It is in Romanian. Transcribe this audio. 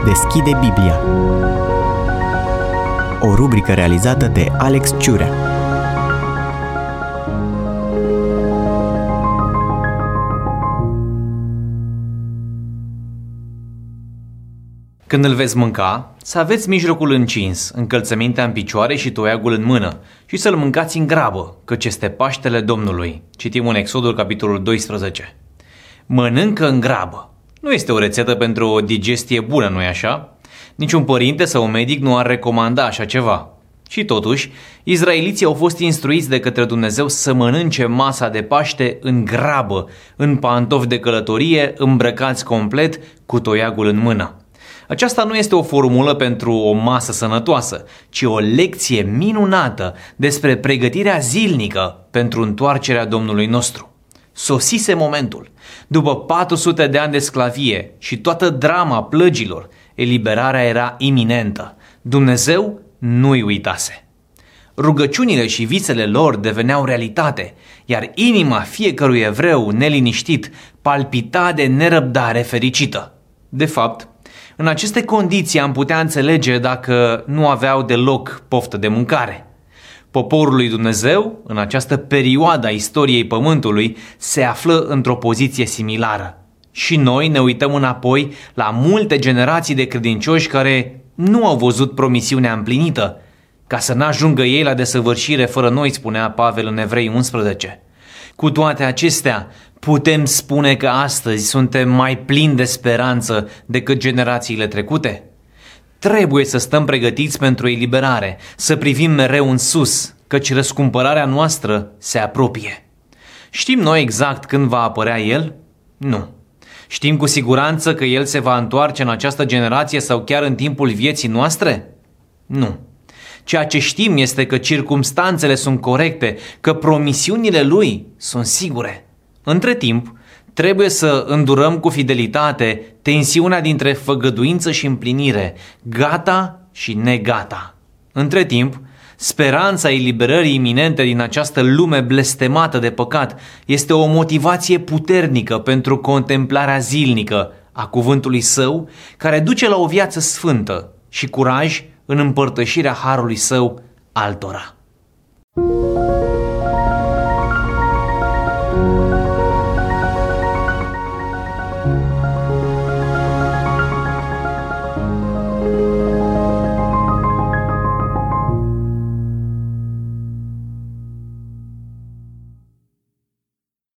Deschide Biblia. O rubrică realizată de Alex Ciurea. Când îl veți mânca, să aveți mijlocul încins, încălțămintea în picioare și toiagul în mână și să-l mâncați în grabă, căci este Paștele Domnului. Citim în Exodul, capitolul 12. Mănâncă în grabă. Nu este o rețetă pentru o digestie bună, nu-i așa? Niciun părinte sau un medic nu ar recomanda așa ceva. Și totuși, izraeliții au fost instruiți de către Dumnezeu să mănânce masa de Paște în grabă, în pantofi de călătorie, îmbrăcați complet, cu toiagul în mână. Aceasta nu este o formulă pentru o masă sănătoasă, ci o lecție minunată despre pregătirea zilnică pentru întoarcerea Domnului nostru. Sosise momentul. După 400 de ani de sclavie și toată drama plăgilor, eliberarea era iminentă. Dumnezeu nu-i uitase. Rugăciunile și visele lor deveneau realitate, iar inima fiecărui evreu neliniștit palpita de nerăbdare fericită. De fapt, în aceste condiții am putea înțelege dacă nu aveau deloc poftă de mâncare. Poporul lui Dumnezeu, în această perioadă a istoriei Pământului, se află într-o poziție similară. Și noi ne uităm înapoi la multe generații de credincioși care nu au văzut promisiunea împlinită, ca să n-ajungă ei la desăvârșire fără noi, spunea Pavel în Evrei 11. Cu toate acestea, putem spune că astăzi suntem mai plini de speranță decât generațiile trecute? Trebuie să stăm pregătiți pentru eliberare, să privim mereu în sus, căci răscumpărarea noastră se apropie. Știm noi exact când va apărea El? Nu. Știm cu siguranță că El se va întoarce în această generație sau chiar în timpul vieții noastre? Nu. Ceea ce știm este că circumstanțele sunt corecte, că promisiunile Lui sunt sigure. Între timp, trebuie să îndurăm cu fidelitate tensiunea dintre făgăduință și împlinire, gata și negata. Între timp, speranța eliberării iminente din această lume blestemată de păcat este o motivație puternică pentru contemplarea zilnică a cuvântului Său, care duce la o viață sfântă și curaj în împărtășirea harului Său altora.